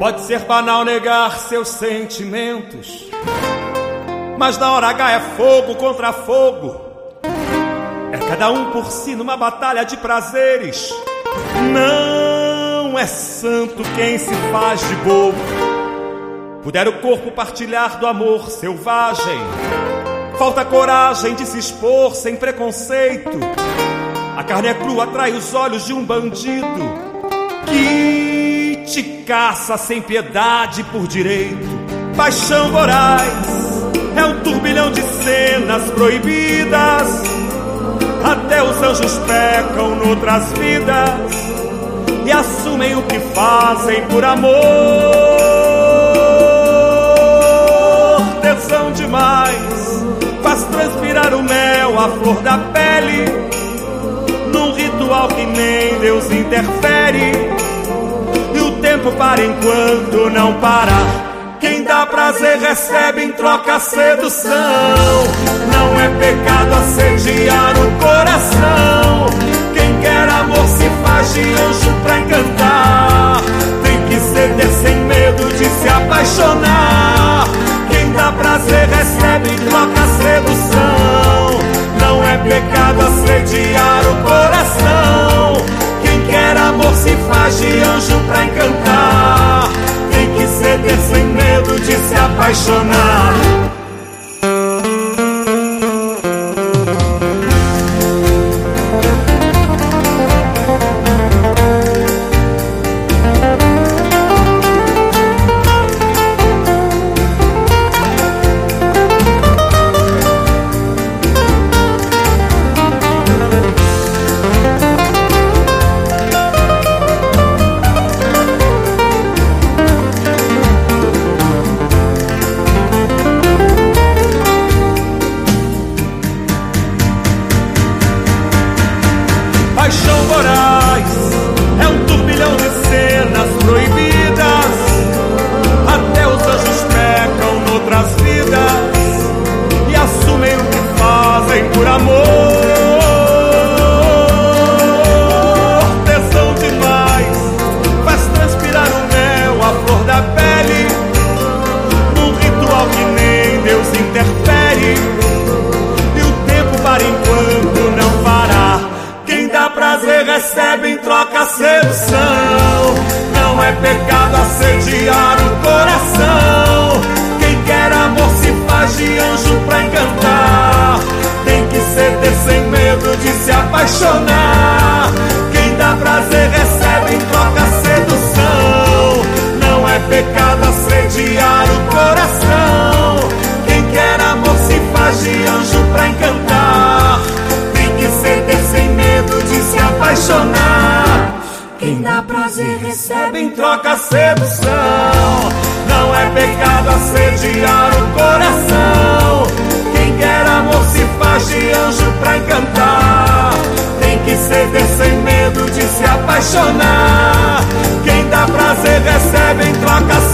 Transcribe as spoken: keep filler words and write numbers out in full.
Pode ser banal negar seus sentimentos, mas na hora H é fogo contra fogo. É cada um por si numa batalha de prazeres. Não é santo quem se faz de bobo. Puder o corpo partilhar do amor selvagem, falta coragem de se expor sem preconceito. A carne é crua, atrai os olhos de um bandido que te caça sem piedade por direito. Paixão voraz é um turbilhão de cenas proibidas. Até os anjos pecam noutras vidas e assumem o que fazem por amor. Tesão demais faz transpirar o mel, a flor da pele, num ritual que nem Deus interfere. E o tempo para enquanto não parar. Quem dá prazer recebe em troca a sedução. Não é pecado assediar o coração. Quem quer amor se faz de anjo pra encantar. Tem que ceder sem medo de se apaixonar. Quem dá prazer recebe em troca a sedução. Não é pecado assediar o coração. Quem quer amor se faz de anjo pra encantar. Tem que ceder sem medo de se apaixonar. Paixão voraz é um turbilhão de cenas proibidas. Até os anjos pecam noutras vidas e assumem o que fazem por amor. Tesão demais faz transpirar o mel, a flor da pele, num ritual que nem Deus interfere. E o tempo para enquanto não parar. Quem dá prazer recebe em troca a sedução. Não é pecado assediar o coração. Quem quer amor se faz de anjo pra encantar. Tem que ceder sem medo de se apaixonar. Quem dá prazer recebe em troca a sedução. Não é pecado assediar o coração. Quem quer amor se faz de anjo pra encantar. Tem que ceder sem medo de se apaixonar. Quem dá prazer recebe em troca a sedução. Não é pecado assediar o coração. Quem quer amor se faz de anjo pra encantar. Tem que ceder sem medo de se apaixonar. Quem dá prazer recebe em troca a